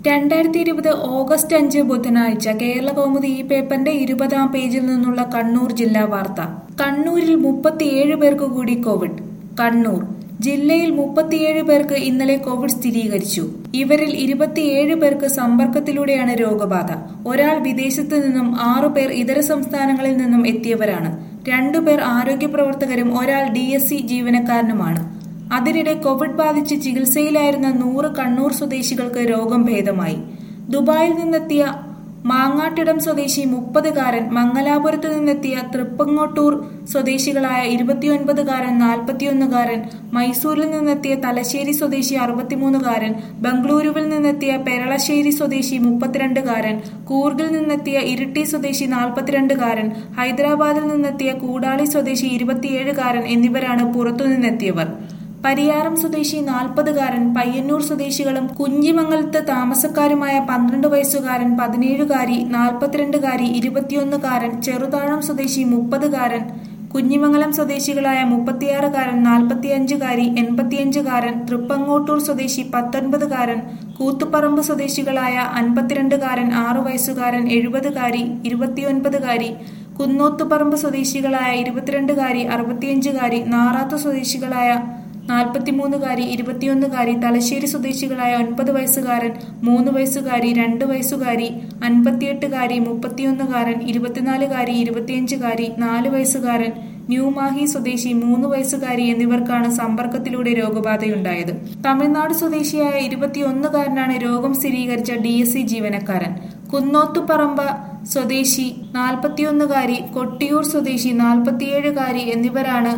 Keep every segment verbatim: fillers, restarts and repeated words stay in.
രണ്ടായിരത്തി ഇരുപത് ഓഗസ്റ്റ് അഞ്ച് ബുധനാഴ്ച കേരളകൗമുദി ഈ പേപ്പറിന്റെ ഇരുപതാം പേജിൽ നിന്നുള്ള കണ്ണൂർ ജില്ലാ വാർത്ത. കണ്ണൂരിൽ മുപ്പത്തിയേഴ് പേർക്ക് കൂടി കോവിഡ്. കണ്ണൂർ ജില്ലയിൽ മുപ്പത്തിയേഴ് പേർക്ക് ഇന്നലെ കോവിഡ് സ്ഥിരീകരിച്ചു. ഇവരിൽ ഇരുപത്തിയേഴ് പേർക്ക് സമ്പർക്കത്തിലൂടെയാണ് രോഗബാധ. ഒരാൾ വിദേശത്തു നിന്നും ആറു പേർ ഇതര സംസ്ഥാനങ്ങളിൽ നിന്നും എത്തിയവരാണ്. രണ്ടുപേർ ആരോഗ്യ പ്രവർത്തകരും ഒരാൾ ഡി എസ് സി ജീവനക്കാരനുമാണ്. അതിനിടെ കോവിഡ് ബാധിച്ച് ചികിത്സയിലായിരുന്ന നൂറ് കണ്ണൂർ സ്വദേശികൾക്ക് രോഗം ഭേദമായി. ദുബായിൽ നിന്നെത്തിയ മാങ്ങാട്ടിടം സ്വദേശി മുപ്പതുകാരൻ, മംഗലാപുരത്ത് നിന്നെത്തിയ തൃപ്പങ്ങോട്ടൂർ സ്വദേശികളായ ഇരുപത്തിയൊൻപതുകാരൻ, നാൽപ്പത്തിയൊന്നുകാരൻ, മൈസൂരിൽ നിന്നെത്തിയ തലശ്ശേരി സ്വദേശി അറുപത്തിമൂന്നുകാരൻ, ബംഗളൂരുവിൽ നിന്നെത്തിയ പെരളശ്ശേരി സ്വദേശി മുപ്പത്തിരണ്ടുകാരൻ, കൂർഗിൽ നിന്നെത്തിയ ഇരിട്ടി സ്വദേശി നാൽപ്പത്തിരണ്ടുകാരൻ, ഹൈദരാബാദിൽ നിന്നെത്തിയ കൂടാളി സ്വദേശി ഇരുപത്തിയേഴുകാരൻ എന്നിവരാണ് പുറത്തുനിന്നെത്തിയവർ. പരിയാരം സ്വദേശി നാൽപ്പതുകാരൻ, പയ്യന്നൂർ സ്വദേശികളും കുഞ്ഞിമംഗലത്ത് താമസക്കാരുമായ പന്ത്രണ്ട് വയസ്സുകാരൻ, പതിനേഴുകാരി, നാൽപ്പത്തിരണ്ടുകാരി, ഇരുപത്തിയൊന്നുകാരൻ, ചെറുതാഴം സ്വദേശി മുപ്പതുകാരൻ, കുഞ്ഞിമംഗലം സ്വദേശികളായ മുപ്പത്തിയാറുകാരൻ, നാൽപ്പത്തിയഞ്ചുകാരി, എൺപത്തിയഞ്ചുകാരൻ, തൃപ്പങ്ങോട്ടൂർ സ്വദേശി പത്തൊൻപതുകാരൻ, കൂത്തുപറമ്പ് സ്വദേശികളായ അൻപത്തിരണ്ടുകാരൻ, ആറു വയസ്സുകാരൻ, എഴുപതുകാരി, ഇരുപത്തിയൊൻപതുകാരി, കുന്നോത്തുപറമ്പ് സ്വദേശികളായ ഇരുപത്തിരണ്ടുകാരി, അറുപത്തിയഞ്ചുകാരി, നാറാത്ത് സ്വദേശികളായ നാൽപ്പത്തിമൂന്നുകാരി, ഇരുപത്തിയൊന്നുകാരി, തലശ്ശേരി സ്വദേശികളായ ഒൻപത് വയസ്സുകാരൻ, മൂന്ന് വയസ്സുകാരി, രണ്ട് വയസ്സുകാരി, അൻപത്തിയെട്ടുകാരി, മുപ്പത്തിയൊന്നുകാരൻ, ഇരുപത്തിനാലുകാരി, ഇരുപത്തിയഞ്ചുകാരി, നാല് വയസ്സുകാരൻ, ന്യൂമാഹി സ്വദേശി മൂന്ന് വയസ്സുകാരി എന്നിവർക്കാണ് സമ്പർക്കത്തിലൂടെ രോഗബാധയുണ്ടായത്. തമിഴ്നാട് സ്വദേശിയായ ഇരുപത്തിയൊന്നുകാരനാണ് രോഗം സ്ഥിരീകരിച്ച ഡി എസ് സി ജീവനക്കാരൻ. കുന്നോത്തുപറമ്പ സ്വദേശി നാൽപ്പത്തിയൊന്നുകാരി, കൊട്ടിയൂർ സ്വദേശി നാൽപ്പത്തിയേഴുകാരി എന്നിവരാണ്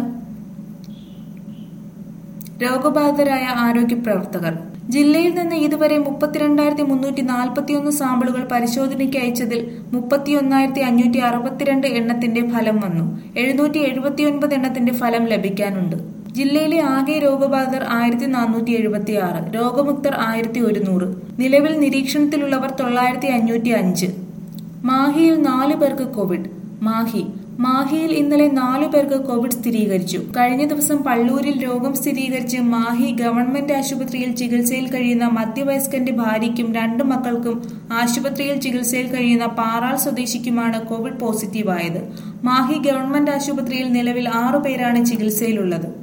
രോഗബാധിതരായ ആരോഗ്യ പ്രവർത്തകർ. ജില്ലയിൽ നിന്ന് ഇതുവരെ മുപ്പത്തിരണ്ടായിരത്തി മുന്നൂറ്റി നാൽപ്പത്തിയൊന്ന് സാമ്പിളുകൾ പരിശോധനയ്ക്ക് അയച്ചതിൽ മുപ്പത്തിയൊന്നായിരത്തി അഞ്ഞൂറ്റി അറുപത്തിരണ്ട് എണ്ണത്തിന്റെ ഫലം വന്നു. എഴുന്നൂറ്റി എഴുപത്തിയൊൻപത് എണ്ണത്തിന്റെ ഫലം ലഭിക്കാനുണ്ട്. ജില്ലയിലെ ആകെ രോഗബാധിതർ ആയിരത്തി നാനൂറ്റി എഴുപത്തി ആറ്, രോഗമുക്തർ ആയിരത്തി ഒരുന്നൂറ്. നിലവിൽ നിരീക്ഷണത്തിലുള്ളവർ തൊള്ളായിരത്തി അഞ്ഞൂറ്റി അഞ്ച്. മാഹിയിൽ നാലു പേർക്ക് കോവിഡ്. മാഹി മാഹിയിൽ ഇന്നലെ നാലു പേർക്ക് കോവിഡ് സ്ഥിരീകരിച്ചു. കഴിഞ്ഞ ദിവസം പള്ളൂരിൽ രോഗം സ്ഥിരീകരിച്ച് മാഹി ഗവൺമെന്റ് ആശുപത്രിയിൽ ചികിത്സയിൽ കഴിയുന്ന മധ്യവയസ്കന്റെ ഭാര്യയ്ക്കും രണ്ടു മക്കൾക്കും ആശുപത്രിയിൽ ചികിത്സയിൽ കഴിയുന്ന പാറാൾ സ്വദേശിക്കുമാണ് കോവിഡ് പോസിറ്റീവായത്. മാഹി ഗവൺമെന്റ് ആശുപത്രിയിൽ നിലവിൽ ആറു പേരാണ് ചികിത്സയിലുള്ളത്.